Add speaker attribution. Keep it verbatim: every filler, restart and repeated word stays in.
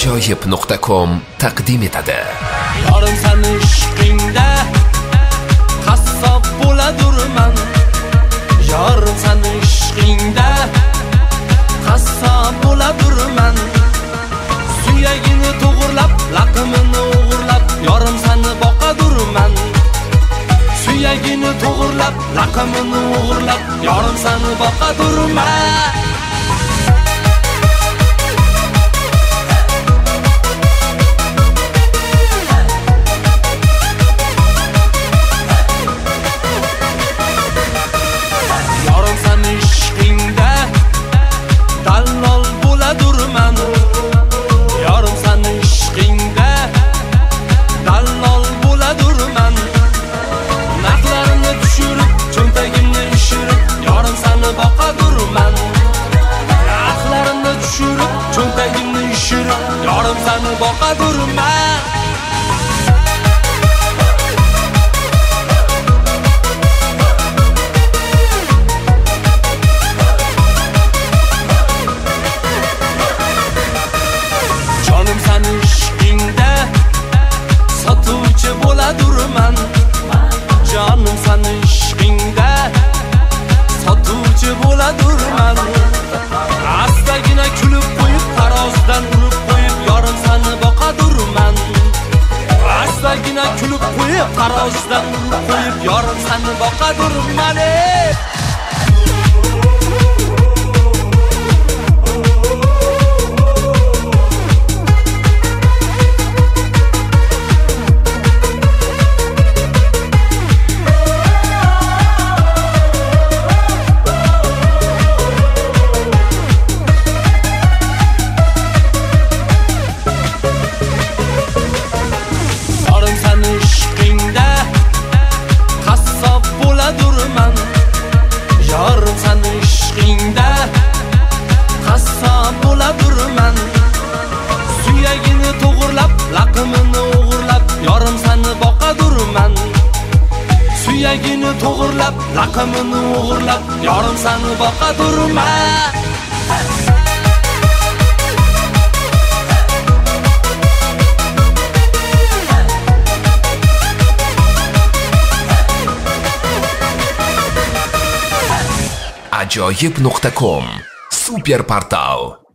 Speaker 1: ajoyib nuqta com taqdim etadi.
Speaker 2: Yorim sani ishqingda qassob bo'ladurman. Yorim sani ishqingda qassob bo'ladurman. Suyagini to'g'irlab, laqimini o'g'irlab, yorim sani boqadurman. Suyagini to'g'irlab, laqimini o'g'irlab, yorim sani boqadurman. Cho'ntagimni ishirib, yorim sani boqadurman. Jonim sani ishqingda sotuvchi bo'ladurman. Jonim sani ishqingda sotuvchi bo'ladurman. Astagina kulib qo'yib, tarozdan urib qo'yib, yorim sani boqadurman. Astagina kulib qo'yib, tarozdan urib qo'yib, yorim sani boqadurman. Yorim sani ishqingda qassob bo'ladurman. Suyagini to'g'irlab, laqimini o'g'irlab, yorim sani boqadurman. Suyagini to'g'irlab, laqimini o'g'irlab, yorim sani boqadurman.
Speaker 1: ajoyib nuqta com super portal.